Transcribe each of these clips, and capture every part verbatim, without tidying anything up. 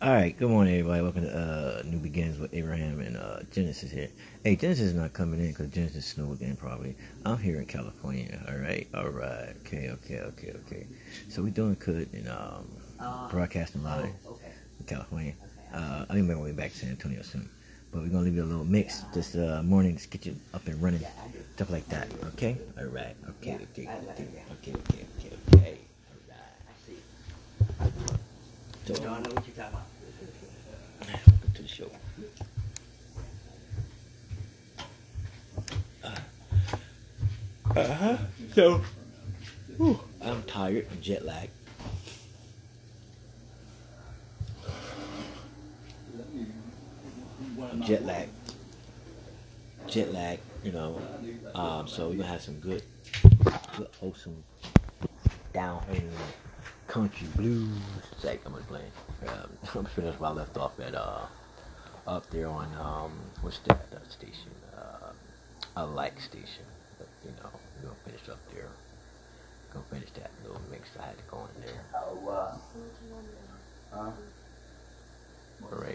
All right, good morning, everybody. Welcome to uh, New Beginnings with Abraham and uh, Genesis here. Hey, Genesis is not coming in because Genesis snowed in probably. I'm here in California. All right, all right. Okay, okay, okay, okay. So we're doing good and um, uh, broadcasting live oh, okay. in California. Uh, I think we're going to be back to San Antonio soon. But we're going to leave you a little mix this uh, morning to get you up and running. Stuff like that. Okay? All right. Okay, okay, okay, okay, okay, okay, okay. All right. So, I know what you're talking about. Welcome to the show. Uh huh. So, whew, I'm tired. I'm jet lagged. I'm jet lagged. Jet lag, you know. Um, so we're gonna have some good, good wholesome, down home country blues. Like I'm gonna play. Um, I'm finished where I left off at uh up there on um what's that uh, station? Uh, a like station. But you know, we're gonna finish up there. Gonna finish that little mix I had to go in there. Oh uh huh? Alright.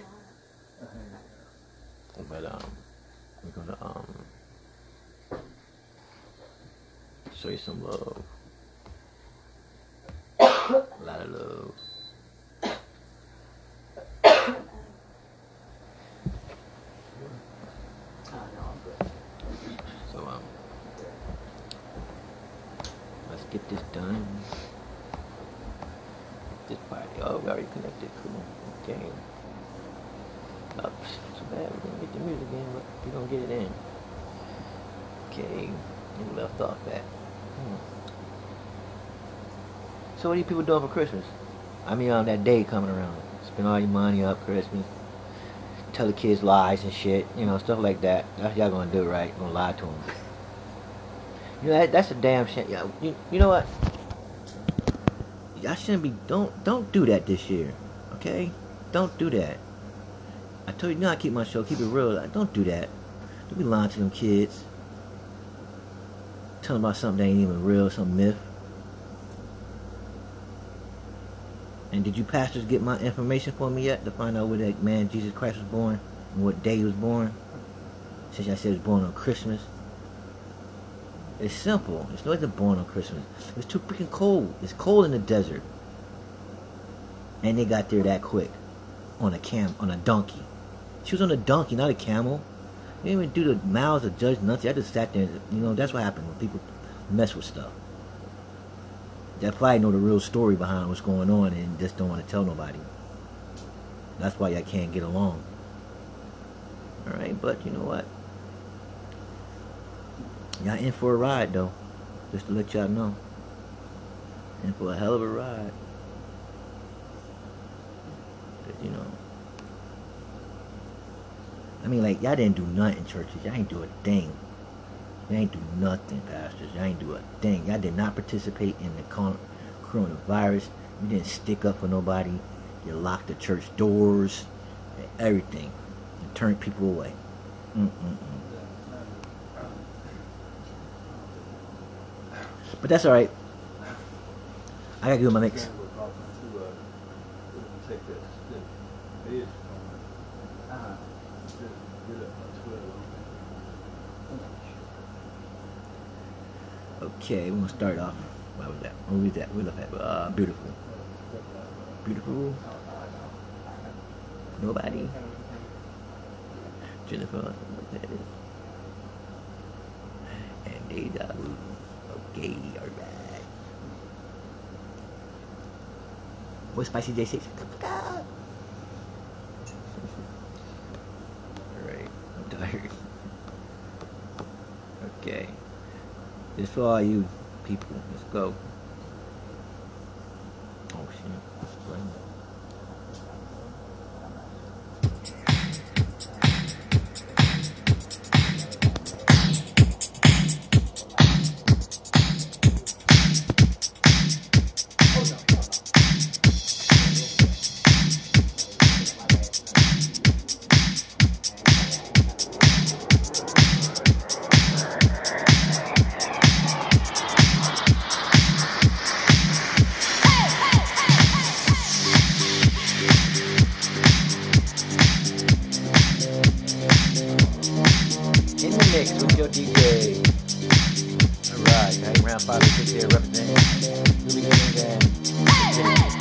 But um we're gonna um show you some love. A lot of love. So um, let's get this done. This party. Oh, we already connected. Cool. Okay. Oh, too bad we didn't get the music in, but we're gonna get it in. Okay. We left off at. Hmm. So what are you people doing for Christmas? I mean, on that day coming around. Spend all your money up Christmas. Tell the kids lies and shit. You know, stuff like that. That's what y'all gonna do, right? You're gonna lie to them. You know, that, that's a damn shit. You, you, you know what? Y'all shouldn't be... Don't don't do that this year. Okay? Don't do that. I told you, you know I keep my show. Keep it real. Like, don't do that. Don't be lying to them kids. Tell them about something that ain't even real. Some myth. And did you pastors get my information for me yet to find out where that man Jesus Christ was born and what day he was born? Since I said he was born on Christmas. It's simple. It's not like born on Christmas. It's too freaking cold. It's cold in the desert. And they got there that quick. On a cam on a donkey. She was on a donkey, not a camel. They didn't even do the mouths to judge nothing. I just sat there and, you know, that's what happened when people mess with stuff. They probably know the real story behind what's going on and just don't want to tell nobody. That's why y'all can't get along. Alright, but you know what? Y'all in for a ride though. Just to let y'all know. In for a hell of a ride. But, you know. I mean, like, y'all didn't do nothing in churches. Y'all ain't do a thing. Y'all ain't do nothing, pastors. Y'all ain't do a thing. Y'all did not participate in the con- coronavirus. You didn't stick up for nobody. You locked the church doors and everything. You turned people away. Mm-mm-mm. But that's alright. I gotta do my mix. Okay, we're gonna start off. What was that? What was that? We look at uh, beautiful. Beautiful. Nobody. Jennifer. What that is. And deja vu. Okay, alright. What's Spicy J six? Alright, I'm tired. Okay. This for all you people. Let's go. Oh shit. your D J. Alright, hang around five and six here representing New Beginnings and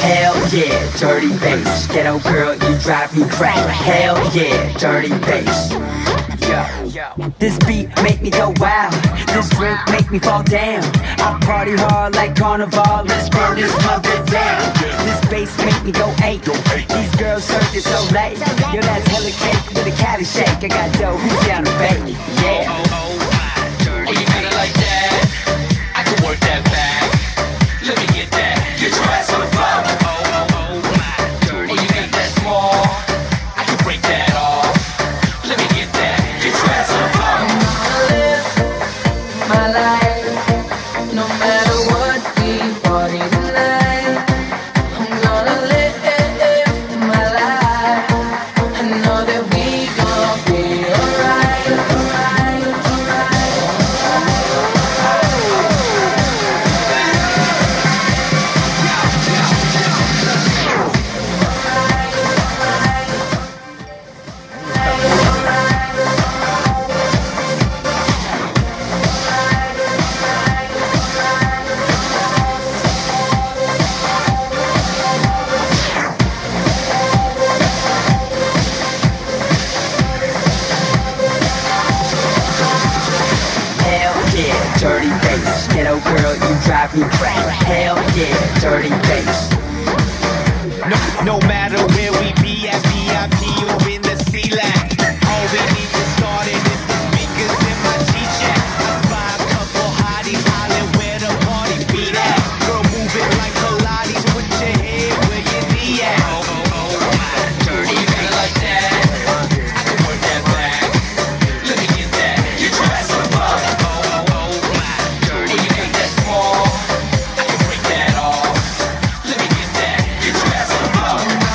Hell yeah, dirty bass. Ghetto girl, you drive me crazy. Hell yeah, dirty bass. Yo, this beat make me go wild. This drink make me fall down. I party hard like carnival. Let's burn this mother down. This bass make me go eight. These girls search it so late. Yo, that's hella cake with a Cali shake. I got dough, who's down to bake? Yeah. Oh, oh, oh, you got it like that? I can work that back. Let me get that. Get your ass on the floor. Oh, oh, oh, my. Oh, you got that small? I can break that off. Let me get that. Get your ass on the floor. I'm gonna live my life, no matter what we party tonight. I'm gonna live my life. I know that we gon' be alright, alright, alright. Hell yeah, dirty bass. Ghetto girl, you drive me crazy. Hell yeah, dirty bass. No, no matter where we be at V I P or in the C-Lac, all we need to start it is the speakers in my G-Shack. I spy a couple hotties, hollin' where the party beat at. Girl, move it like Pilates, put your head where your knee at. Oh, oh, oh, my. Oh, you got it like that? I can work that back. Let me get that. Get your ass on the floor. Oh, oh, oh, my. Oh, you got that small? I can break that off. Let me get that. Get your ass on the floor.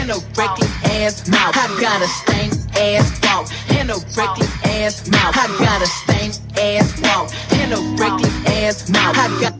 and a reckless ass mouth. I got a stank ass walk and a reckless ass mouth. I got a stank ass walk and a reckless ass mouth. I got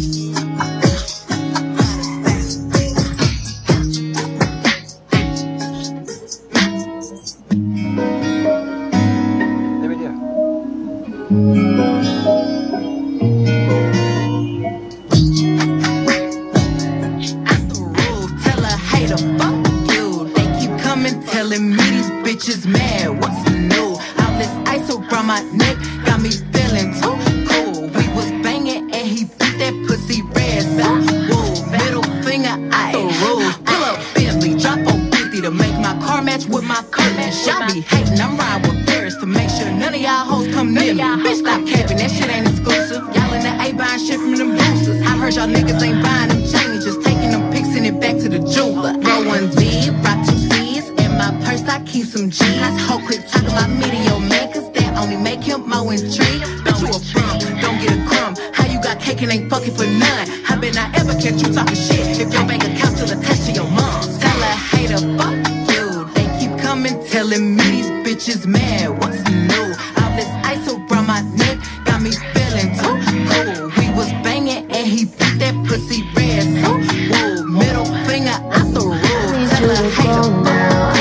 mad, what's new? All this ice around my neck got me feeling too cool. We was banging and he beat that pussy red. So, whoa, middle finger, I the rules. Pull up Bentley, drop on fifty to make my car match with my curtains. Y'all be hating, I'm riding with Paris to make sure none of y'all hoes come near me. Bitch, stop capping, that shit ain't exclusive. Y'all in the A buying shit from them boosters. I heard y'all niggas ain't buying them chains, just taking them pics and it back to the jeweler. Roll one Z, rock two C's. My purse, I keep some G's. Ho, quit talking about me to your man, cause that only make him more intrigued. Bitch, you a bum, don't get a crumb. How you got cake and ain't fucking for none? How bet I ever catch you talking shit if your bank account still attached to your mom? Tell a hater, fuck you. They keep coming, telling me these bitches mad. What's new? All this ice around my neck got me feeling too cool. We was banging and he beat that pussy red. So, whoa, middle finger out the rule. Tell a hater, fuck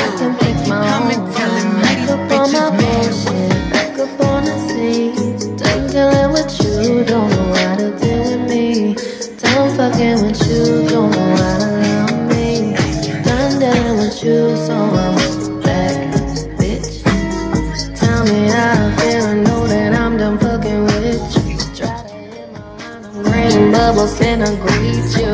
fucking with you, don't know how to love me. Done dealing with you, so I'm back, bitch. Tell me how I feel and know that I'm done fucking with you. Try to hit my line, I'm green bubbles, can I greet you?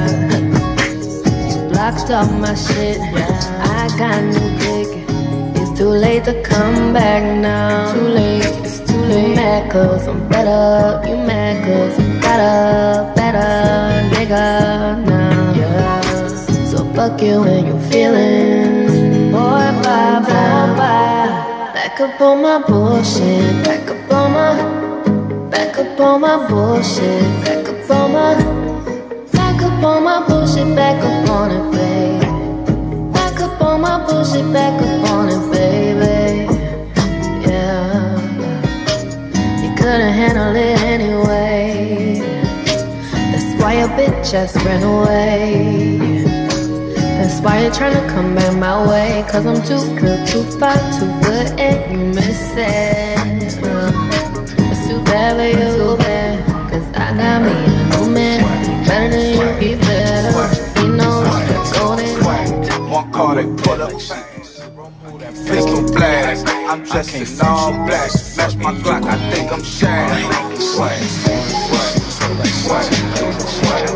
You blocked off my shit, I got new dick. It's too late to come back now. Too late, it's too late. You mad cause I'm better, you mad cause I'm better, better nigga now, yeah. So fuck you when you feeling, boy, bye, bye, bye. Back up on my bullshit, back up on my, back up on my bullshit, back up on my, back up on my bullshit, back up on it, babe. Back up on my bullshit, back up on it, baby. Yeah, you couldn't handle it anyway. That's why your bitch just ran away. That's why you're trying to come back my way. Cause I'm too good, too far, too good, and you miss it. uh, It's too bad for you, too bad. Cause I got me a new man. Better than you, he better. He knows the golden. One car they put up, pistol blast. I'm dressed in all black. Match my Glock, I think I'm Shaq. Swag, swag, swag, swag.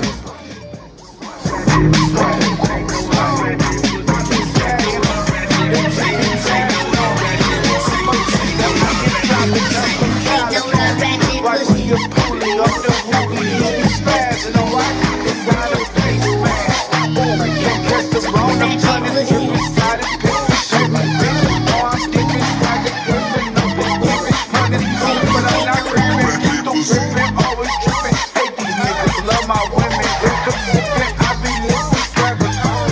Right when you're pulling up the hoopy, you be spazzing, alright? Cause I don't play smash. Can't catch the wrong, I'm trying to get beside it. Shake my bitch, you know I'm dipping, swagger, gripping, no bitch, whipping. Money's coming, but I'm not ripping. Still ripping, always tripping. Hey, these niggas love my women. Wake up sipping, I be listening, swagger.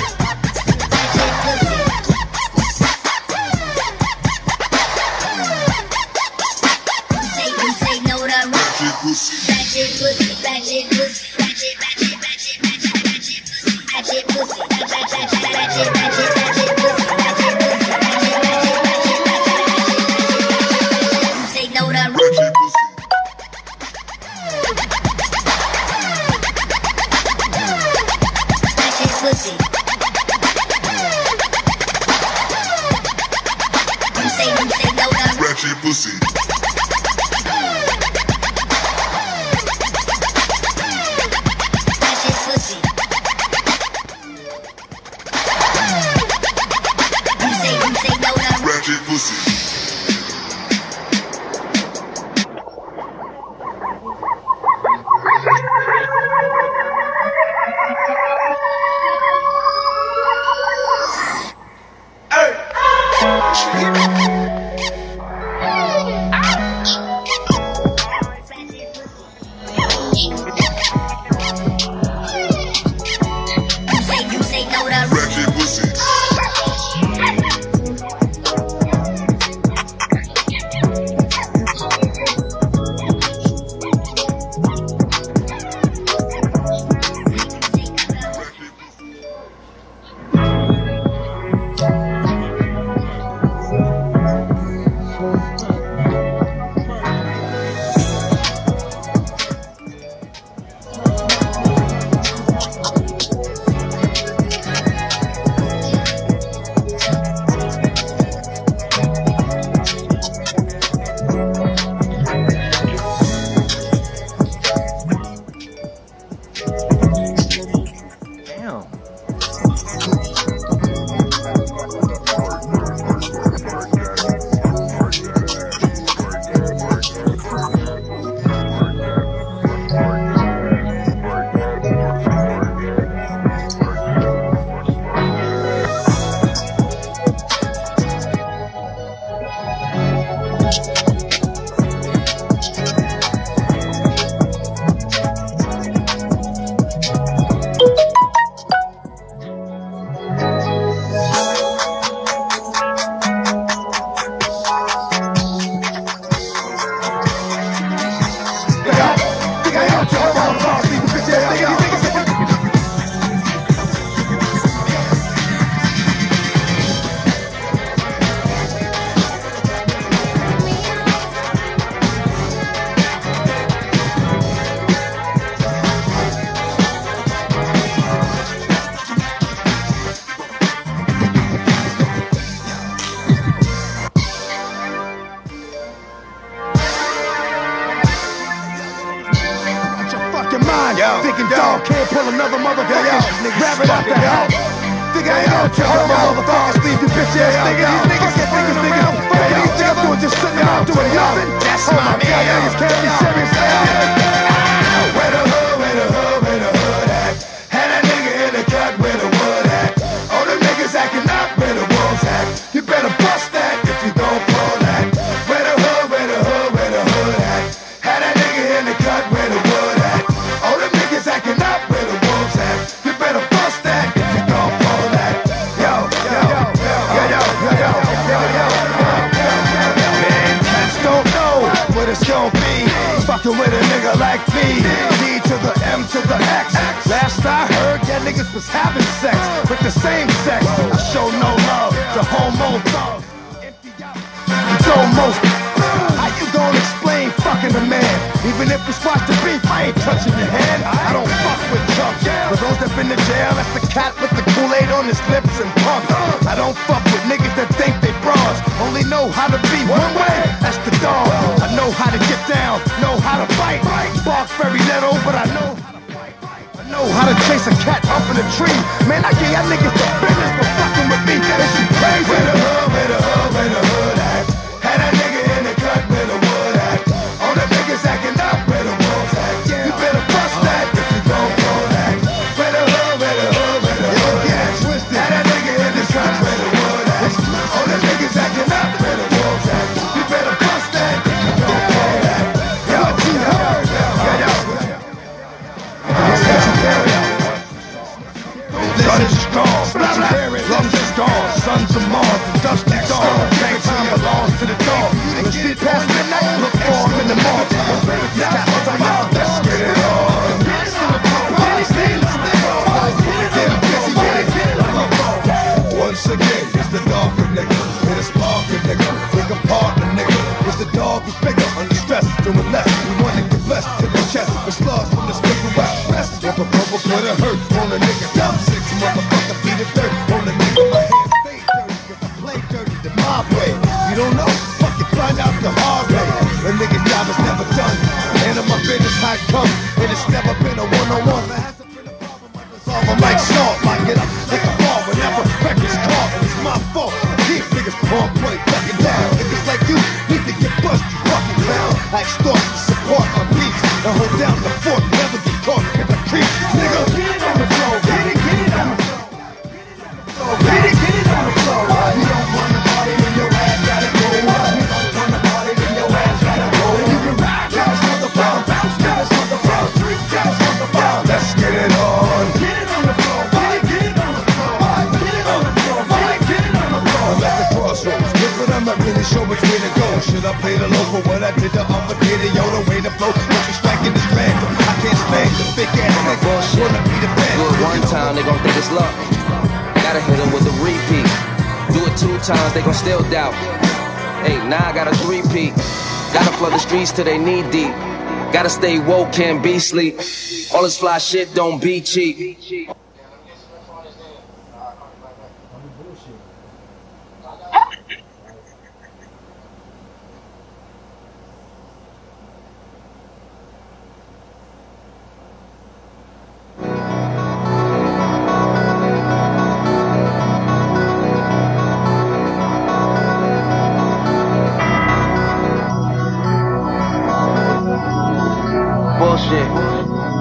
Ratchet pussy, ratchet pussy, ratchet, ratchet, ratchet, ratchet, ratchet pussy, ratchet pussy, ratchet, ratchet, ratchet, ratchet, ratchet pussy, ratchet pussy, ratchet, ratchet, ratchet, ratchet, you say no to ratchet pussy. Ratchet pussy. You say, you say no to ratchet pussy. Pussy. You say, you say no to ratchet pussy. kill another motherfucker. Grab it out the house. Think I ain't gonna kill my motherfuckers. Leave you bitch ass niggas. These niggas, niggas, niggas. Fuck these niggas doing just sitting around doing nothing. That's Oh my my God, man. niggas can't be serious. Where the hood, where the hood, where the hood at? Had a nigga in the cut where the wood at. All the niggas acting up where the wolves at. You better bust that if you gon' pull that. Where the hood, where the hood, where the hood at? Had a nigga in the cut where the wood at. All the niggas acting up where the wolves at. You better bust that if you gon' pull that. Yo, yo, yo, yo, yo, yo, yo, yo, yo. Man, cats don't know what it's gon' be. Fucking with a nigga like me. D to the M to the X. Last I heard, yeah, niggas was having sex with the same sex. I show no love to homo thugs. Empty out. It's almost. How you gonna explain fucking a man? Even if we squash the beef, I ain't touching your hand. I don't fuck with chumps. For those that been to jail, that's the cat with the Kool-Aid on his lips and pumps. I don't fuck with niggas that think they bras. Only know how to be one way, that's the dog. I know how to get down, know how to fight. Bark very little, but I know how to fight. I know how to chase a cat up in a tree. Man, I give y'all niggas the business for fucking with me. This shit crazy. Where the hood, where the hood, where the hood at? Had a nigga in the cut where the wood at. All the niggas acting up where the wolves at. You better bust that if you gon' pull that. Where the hood, where the hood, where the hood at? Had a nigga in the cut where the wood at. All the niggas acting up where the wolves at. You better bust that if you gon' pull that. Yo, you heard? Yo, yo, yo. Gun is strong, lungs is gone, sons of Mars, the dusty dawn. Bang time belongs to the dog. When shit past midnight, look for him in the morning. Let's get it on. Once again, it's the dog for nigga. It is sparking nigga. Big apart the nigga. It's the dog who's bigger, under stress, doing less. We want to get blessed to the chest. With slugs from the spit from west. Rest. If a bubble put a hurt on a nigga. Dumb six motherfucker beat the dirt on the nigga. My hands stay dirty. If I play dirty, the mob way. You don't know? Fuck it, find out the hard way. A nigga's job is never done. And in my business, how it comes. And it's never been a one-on-one. There hasn't been a problem. I resolve them like salt. Lock it up, take a ball whenever record's caught. And it's my fault. These niggas on point, ducking down. Niggas like you need to get bust, you fucking clown. I extort to support my beats. And hold down the fort, never get caught in the creep. Nigga, get it on the floor, get it, get it on the floor. Get it, get it on the floor. You don't want to party, then your ass gotta go. You don't want to party, then your ass gotta go. You can ride, guys, motherfucker, bounce, guys, motherfucker, freak, guys, motherfucker. Let's get it on. Get it on the floor, get it, get it on the floor. Get it on the floor, get it, get it on the floor. I'm at the crossroads, look what I'm not really sure which way to go. Should I play the local? What I did the upper video, the way to flow. Don't be striking this random. I can't stand the big ass niggas. Wanna be the best. Do it one time, they gon' think it's luck. Gotta hit them with a repeat. Do it two times, they gon' still doubt. Hey, now I got a three-peat. Gotta flood the streets till they knee deep. Gotta stay woke, can't be sleep. All this fly shit don't be cheap. Bullshit.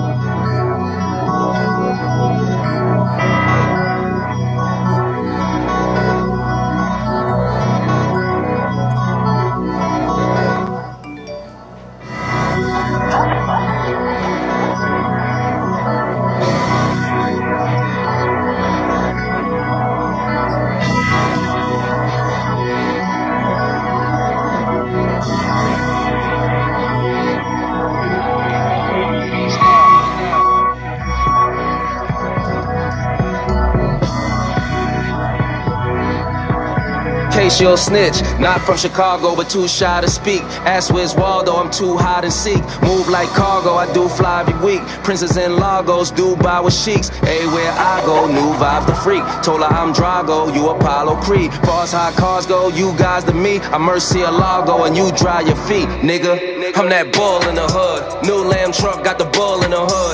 Case you'll snitch, not from Chicago but too shy to speak. Ask where's Waldo, I'm too hot and seek. Move like cargo, I do fly every week. Princess in Lagos, Dubai with sheiks. Everywhere I go, new vibe the freak. Told her I'm Drago, you Apollo Creed. Far as high cars go, you guys to me. I'm Murcielago and you dry your feet, nigga. I'm that bull in the hood. New lamb truck got the bull in the hood. Black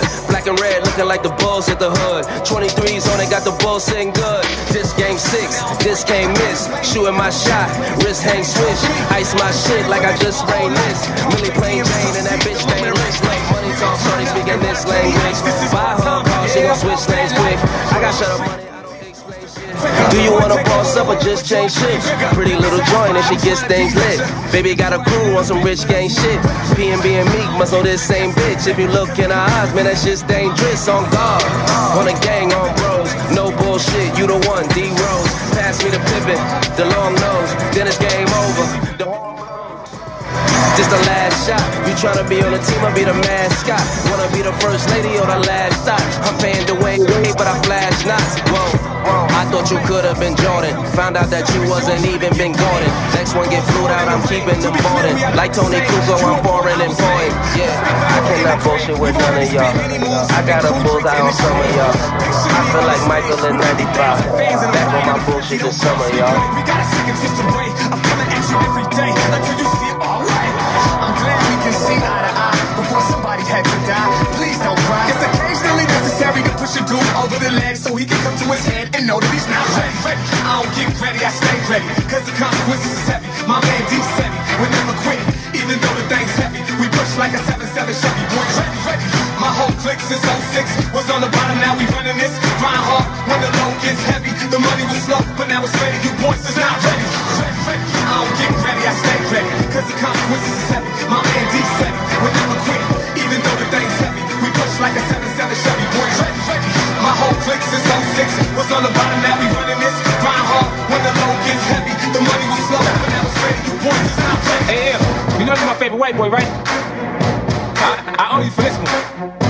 black and red, looking like the Bulls at the hood. twenty-threes on it, got the Bulls sitting good. This game six, this can't miss. Shooting my shot, wrist hang swish. Ice my shit like I just sprayed this. Millie plain Jane and that bitch named Rich. Like money talk, shorty speaking this language. Buy her car, she gon' switch lanes quick. I got shut up money. Do you wanna boss up or just change shit? Pretty little joint and she gets things lit. Baby got a crew on some rich gang shit. P and B and Meek must know this same bitch. If you look in her eyes, man, that shit's dangerous. On guard, on a gang, on bros. No bullshit, you the one, D-Rose. Pass me the Pippin, the long nose. Then it's game over. The Just the last shot. You tryna be on the team, I'll be the mascot. Wanna be the first lady or the last stop. I'm paying the way, but I flash knots. Whoa. I thought you could've been Jordan. Found out that you wasn't even been Gordon. Next one get flued out, I'm keeping them boarding. Like Tony Kukoc, I'm foreign and foreign. Yeah, I cannot bullshit with none of y'all. I got a bullseye on some of y'all. I feel like Michael in ninety-five. Back on my bullshit this summer, y'all. We got a second just away. I'm coming at you every day until you see it all right. I'm glad we can see eye to eye before somebody had to die. Please don't cry. It's occasionally necessary to push a dude over the ledge so he can come to his head and know that he's not ready. ready. I don't get ready, I stay ready. Cause the consequences is heavy. My man D said it, we're never quitting. Even though the thing's heavy, we push like a seven seven Chevy. Boy, ready, ready. My whole clique since oh six was on the bottom, now we running this. Grind hard when the load gets heavy. The money was slow, but now it's ready. You boys is not ready. ready, ready. I don't get ready, I stay ready. Cause the consequences is heavy. My man D said it, we're never quitting. Even though the thing's heavy, we push like a seven seven Chevy. Boy, ready, ready. My whole clique since oh six was on the bottom, now we running this. Grind hard when the load gets heavy. The money was slow, but now it's ready. You boys is not ready. Hey, yeah. You know you're my favorite white boy, right? I, I owe you for this one.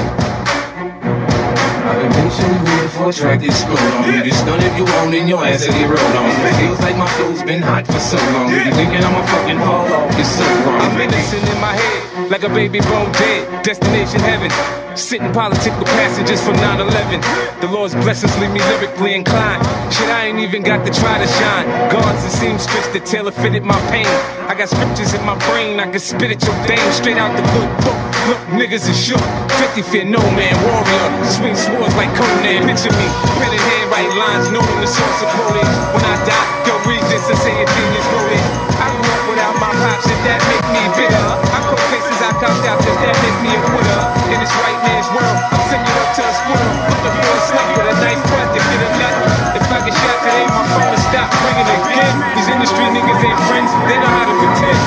I've been patiently waiting for a track to explode on you. Just done if you want in your ass and get rolled on. It feels like my flow's been hot for so long. If you thinking I'ma fucking fall off, it's so wrong. I'm menacing in my head like a baby bone dead. Destination heaven. Sitting politic with passengers from nine eleven. The Lord's blessings leave me lyrically inclined. Shit, I ain't even got to try to shine. Guards and seamstress that tailor fitted my pain. I got scriptures in my brain, I can spit at your dame straight out the good book. Look, niggas is shook. fifty fear no man, warrior. Swing swords like Conan. Picture me, pen in hand, write lines, knowing the source of quoting. When I die, go read this and say a genius wrote it. I grew up without my pops, if that make me bitter. I quote cases I copped out, does that make me a quitter? In this right man's world, I'm sending up to a squirrel. Looking for a snake with a nice butt to get a nut. If I get shot today, my phone will stop ringing again. These industry niggas ain't friends, they know how to pretend.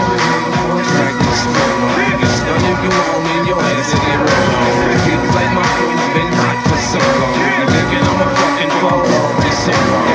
It's done if you want in your ass and get rolled on. It feels like my flow's been hot for so long. You thinking I'ma fucking fall off, it's so wrong.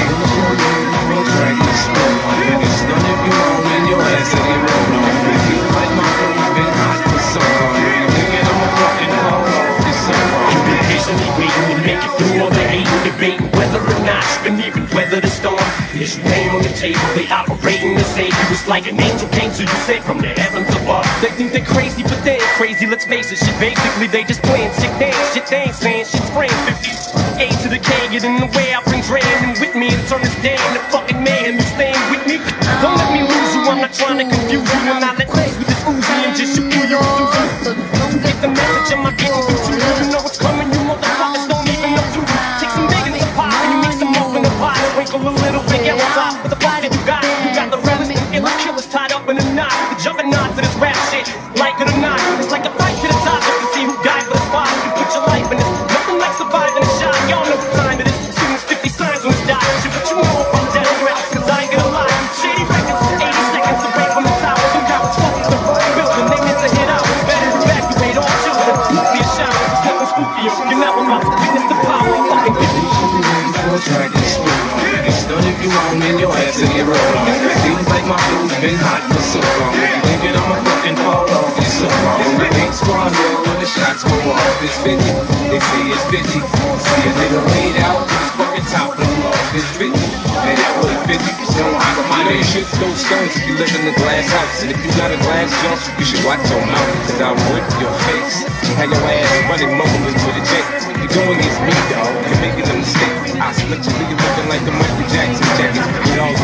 It's done if you want in your ass and get rolled on. It feels like my flow's been hot for so long. You thinking I'ma fucking fall off, it's so wrong. You've been patiently waiting to make it through all the hate and debating whether or not you can even weather the storm. Issue name on the table, they operating to save you. It's like an angel came to you, sent from the heavens above. They think they're crazy, but they ain't crazy, let's face it. Shit, basically they just playing sick dance. Shit, they ain't saying shit's spraying fifty. A to the K, get in the way, I bring Dre in with me and turn this day into fucking mayhem. You staying with me? Don't let me lose you, I'm not trying to confuse you. When I let loose with this Uzi and just shoot you, you're Susan. Get the message, I'm not getting through to you. You know what's coming, you motherfuckers don't even know to you. Take some bacon and some pop, and you mix them up in the pot. Sprinkle a little big yellow top with the fuck that you got. You got the realest illa killers tied up in a knot. The juggernaut to this rap shit, like it or not. It's like a fight to the top just to see who died for the spot. You put your life in this, nothing like surviving a shot. Y'all know the time it is, soon as fifty signs on his die. Shit, but you know if I'm dead or out, cause I ain't gonna lie. Shady records, eighty seconds away from the tower. Some guy was fucking the first building, they meant to hit out. Better evacuate all children, be a shower. It's nothing spookier, you're now about to witness the power of fucking fifty. Track and smooth. It's done if you want in your ass and get rolled on. It feels like my flow's been hot for so long. If you thinking I'ma fucking fall off, it's so wrong. The big squad roll when the shots go off. It's fifty, they say it's fifty. See a nigga laid out, his fucking top of the off. It's fifty, man that was fifty. So I got my name shit those stones if you live in the glass house. And if you got a glass jump, you should watch your mouth, cause I'll rip your face. Have your ass running mumbling to the jet. You're going against me, dog. You're making a mistake. I split you, you're looking like the Michael Jackson jacket. It all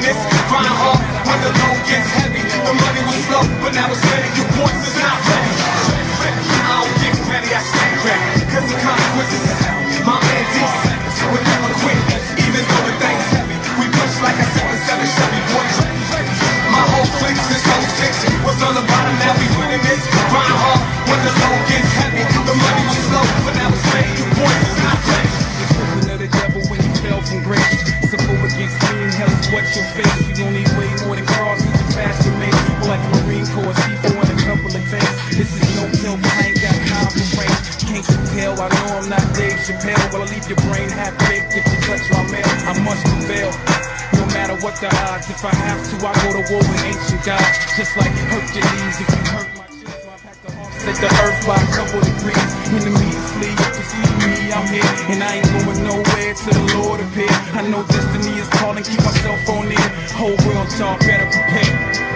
this grind hard when the load gets heavy. The money was slow, but now it's ready. Your voice is not ready. I don't get ready, I stay ready. Cause the consequences is hell. My man D would never quit, even though the thing's heavy. We push like a seven seven Chevy, boy. My whole clique, this whole six was on the bottom, now we winning this. Grind hard when the load gets heavy. The money was slow, but now it's ready. Your voice is not ready. The the devil when you fell from grace. Support against me and hell is what you face. You don't need way more than crosses and faster mates. More like the Marine Corps, C four and a couple of tanks. This is no joke, I ain't got time for rain. Can't you tell? I know I'm not Dave Chappelle. Well, I leave your brain half baked if you touch my mail. I must prevail. No matter what the odds, if I have to, I go to war with ancient gods. Just like Hercules, if you hurt my chest, so I pack the arms, set the earth by a couple degrees. Enemies flee, if you see me, I'm here. And I ain't going nowhere till the Lord appear. I know destiny is calling, keep myself on there. Whole world, y'all better prepare.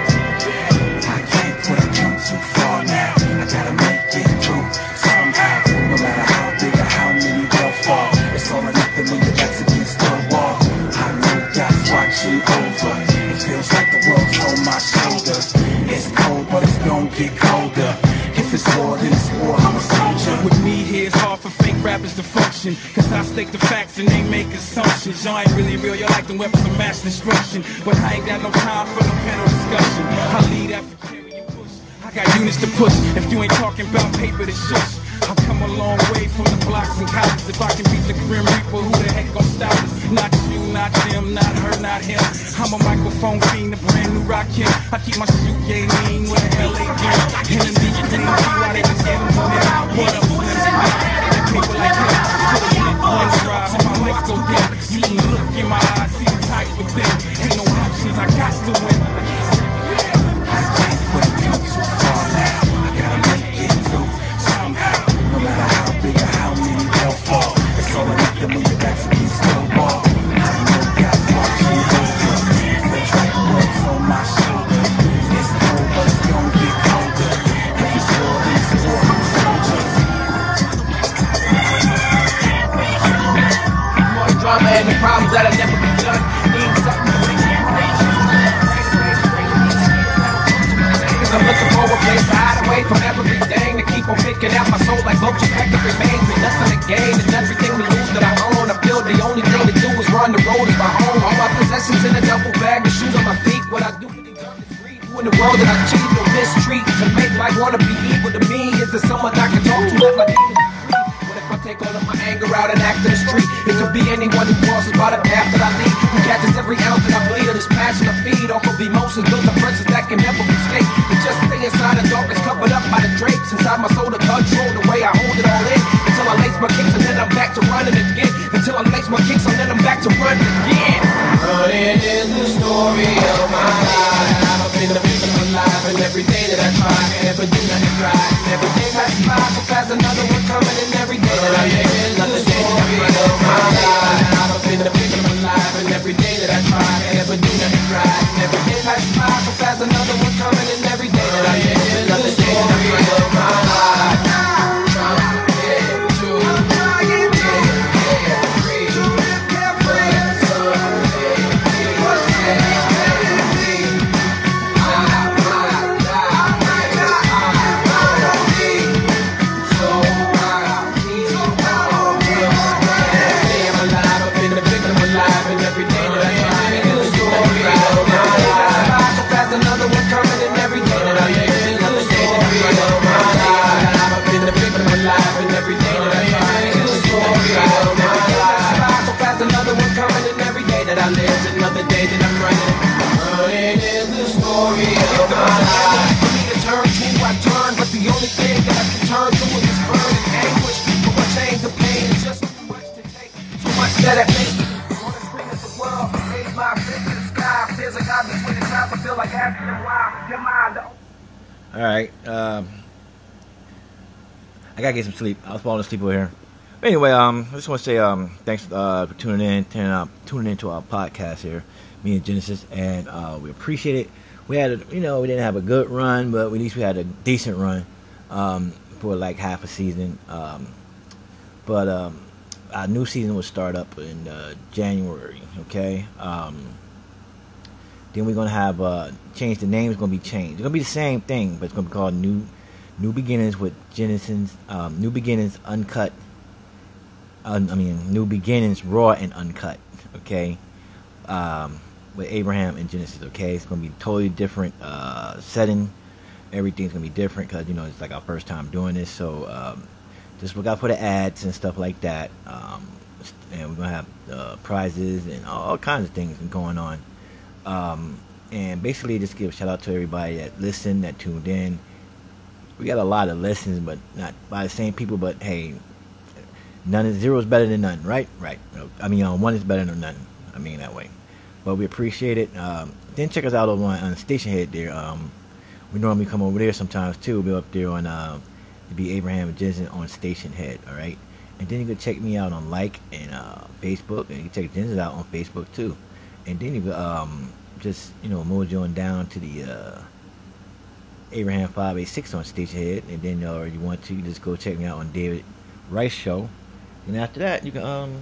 I can't put a come too far now. I gotta make it through somehow. No matter how big or how many will fall, it's all or nothing when your back's against the wall. I know God's watching over. It feels like the world's on my shoulders. It's cold, but it's gonna get colder. If it's war, then it's war. I'm a soldier. With me here, it's hard for fake rappers to function. Cause I state the facts and they make assumptions. Y'all ain't really real, y'all like the weapons of mass destruction. But I ain't got no time for no panel discussion. I lead after carry and push. I got units to push. If you ain't talking about paper, to shush. I've come a long way from the blocks and colleges. If I can beat the Grim Reaper, who the heck gon' stop us? Not you, not them, not her, not him. I'm a microphone fiend, a brand new rock kid. I keep my shoe game mean with an L A game. And in these things, why they just get them to them? What up, Slim? And people like him, so they get one drive, and my lights go dim. You can look in my eyes, see the type of thing. Ain't no options, I got to win. I can't put it come too far now. I gotta make it through somehow. No matter how big or how many they'll fall, it's all or nothing when your back's against the wall. I know God's watching over. It feels like the world's on my shoulders. It's cold, but it's gonna get colder. If it's war, then it's war. I'm a soldier. More drama and the problems that'll never be done. Need something to make it right. I'm looking for a place to hide away from everything, to keep on picking out my soul like vultures pack up remains. With nothing to gain and everything to lose that I own. I feel the only thing to do is run the road is my home. All my possessions in a double bag, the shoes on my feet. What I do for these others read. Who in the world that I cheat or mistreat to make life wanna be equal to me? Is there someone I can talk to that my demons be free? What if I take all of my anger out and act in the street? It could be anyone who crosses by the path that I lead, who catches every ounce that I bleed, or this passion I feed off of emotions built up pressures that can never escape. But just stay inside the darkness, covered up by the drapes. Inside my soul to control the way I hold it all in. Until I lace my kicks and then I'm back to running again. Until I lace my kicks and then I'm back to running again. Running is the story of my life. I've been the victim of life, and every day that I try, I never do nothing right. Every day passes by, so fast another one coming, and every day that I live is the story of my life. I've been the victim of life, and every day that I try, I never do nothing right. Every day passes by, so fast another one coming, and every day that I live is the story of my life. Trying to get to, get, get free. I live another day that I'm running. Running is the story of my life. For me to turn to, I turn, but the only thing that I can turn to is burning anguish. For I change the pain, it's just too much to take. Too much that I make. Wanna scream at the world, raise my fist to the sky. Feels like I've been twinning times, I feel like asking them why. Your mind. All right. Um, I gotta get some sleep. I was falling asleep over here. But anyway, um, I just want to say um, thanks uh, for tuning in, tuning, up, tuning into our podcast here, me and Genesis, and uh, we appreciate it. We had, a, you know, we didn't have a good run, but at least we had a decent run um, for like half a season. Um, but um, our new season will start up in uh, January. Okay. Um, Then we're gonna have uh, change the name. It's gonna be changed. It's gonna be the same thing, but it's gonna be called New New Beginnings with Genesis. Um, New Beginnings Uncut. Un, I mean, New Beginnings Raw and Uncut. Okay, um, with Abraham and Genesis. Okay, it's gonna be totally different uh, setting. Everything's gonna be different because you know it's like our first time doing this. So um, just look out for the ads and stuff like that. Um, and we're gonna have uh, prizes and all kinds of things going on. Um, and basically just give a shout out to everybody that listened, that tuned in. We got a lot of listens, but not by the same people. But hey, none is zero is better than none, right? Right. I mean, uh, one is better than none. I mean that way. But we appreciate it. Um, then check us out over on, on Station Head there. Um, we normally come over there sometimes too. We'll be up there on uh, to be Abraham and Jensen on Station Head. All right. And then you can check me out on Like and uh, Facebook, and you can check Jensen out on Facebook too. And then you can um, just, you know, move on down to the uh, Abraham five eighty-six on Station Head. And then uh, you want to, you just go check me out on David Rice Show. And after that, you can um,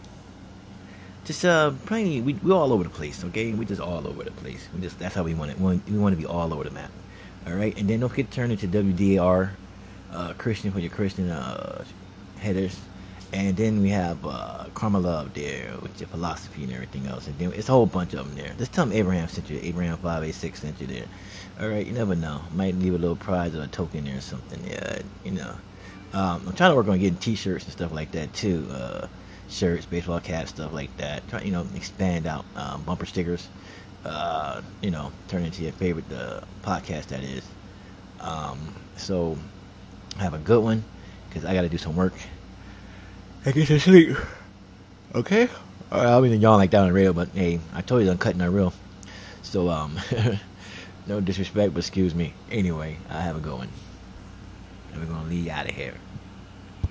just uh, probably, we, we're all over the place, okay? We just all over the place. We just That's how we want it. We want, we want to be all over the map. All right? And then don't forget to turn into W D A R uh, Christian for your Christian uh, headers. And then we have uh, Karma Love there with your philosophy and everything else. And then it's a whole bunch of them there. Just tell them Abraham sent you. Abraham five eighty-six sent you there. All right, you never know. Might leave a little prize or a token there or something. Yeah, you know. Um, I'm trying to work on getting T-shirts and stuff like that too. Uh, shirts, baseball caps, stuff like that. Try, you know, expand out um, bumper stickers. Uh, you know, turn into your favorite uh, podcast. That is. Um, so have a good one because I got to do some work. I get to sleep. Okay? Alright, I'll be yawning like that on the radio, but hey, I told you I'm cutting that real. So, um, no disrespect, but excuse me. Anyway, I have a good one. And we're going to leave out of here.